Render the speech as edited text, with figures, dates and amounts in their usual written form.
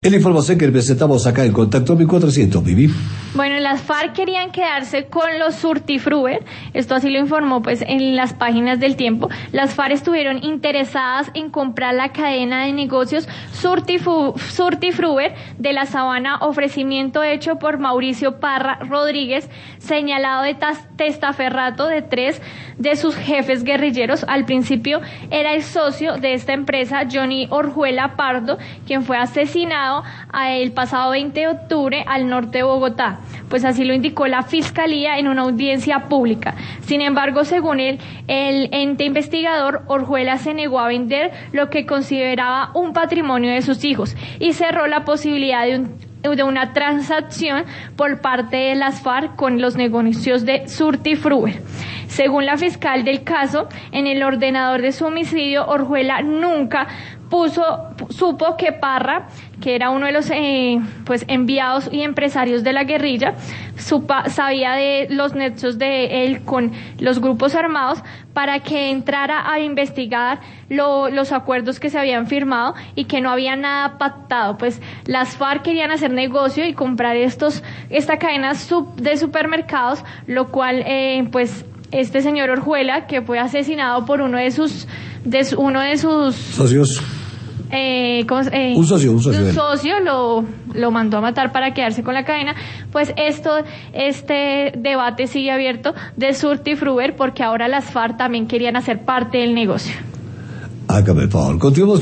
Es la información que presentamos acá en Contacto 1400, Vivi. Bueno, las FARC querían quedarse con los Surtifruber, esto así lo informó pues en las páginas del Tiempo. Las FARC estuvieron interesadas en comprar la cadena de negocios Surtifruber de la Sabana, ofrecimiento hecho por Mauricio Parra Rodríguez, señalado de testaferrato de 3 de sus jefes guerrilleros. Al principio era el socio de esta empresa, Johnny Orjuela Pardo, quien fue asesinado el pasado 20 de octubre al norte de Bogotá, pues así lo indicó la Fiscalía en una audiencia pública. Sin embargo, según el ente investigador, Orjuela se negó a vender lo que consideraba un patrimonio de sus hijos y cerró la posibilidad de una transacción por parte de las FARC con los negocios de Surtifruber. Según la fiscal del caso, en el ordenador de su homicidio, Orjuela nunca supo que Parra, que era uno de los enviados y empresarios de la guerrilla, sabía de los nexos de él con los grupos armados para que entrara a investigar los acuerdos que se habían firmado y que no había nada pactado. Pues las FARC querían hacer negocio y comprar esta cadena de supermercados, lo cual este señor Orjuela, que fue asesinado por uno de sus socios. Un socio lo mandó a matar para quedarse con la cadena. Pues este debate sigue abierto de Surtifruber, porque ahora las FARC también querían hacer parte del negocio. Hágame el favor, continuamos.